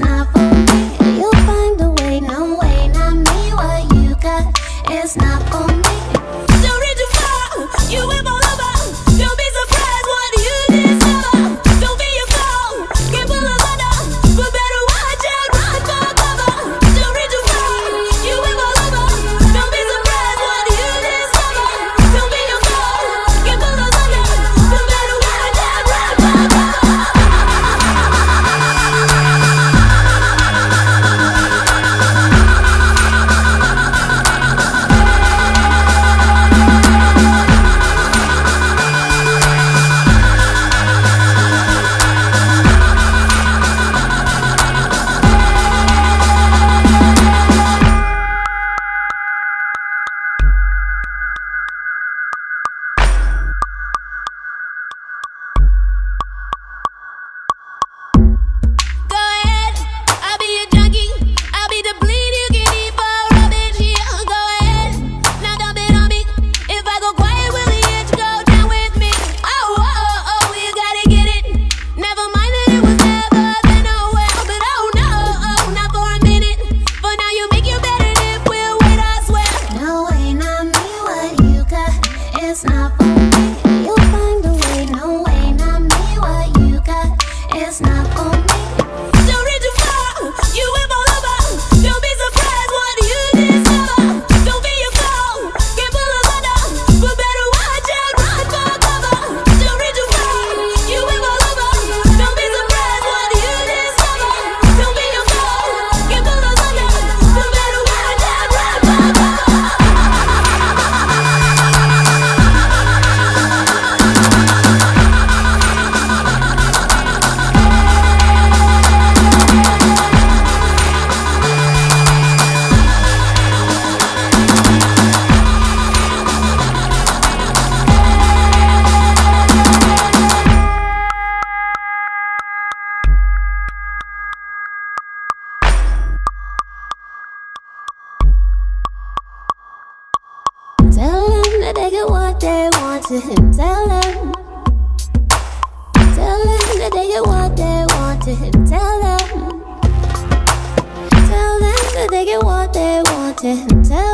not for me. You'll find a way, no way, not me. What you got is not for me. Don't reach too far, you whip all over. Don't be surprised what you discover. Don't be your fault, get full of thunder, but better watch out, run for cover. Don't reach too far, you whip all over. Don't be surprised what you discover. Don't be your fault, get full of thunder, but better watch out, run for cover. It's not for me. You'll find a way, no way, not me. What you got is not for me. Don't reach too far, you whip all over. Don't be surprised what you discover. Don't be your fault, get full of thunder, but better watch out, run for cover. Don't reach too far, you whip all over. Don't be surprised what you discover. Don't be your fault, get full of thunder, but better watch out, run for cover. Tell them that they get what they want to him. Tell them that they get what they want to him. Tell them that they get what they want to him. Tell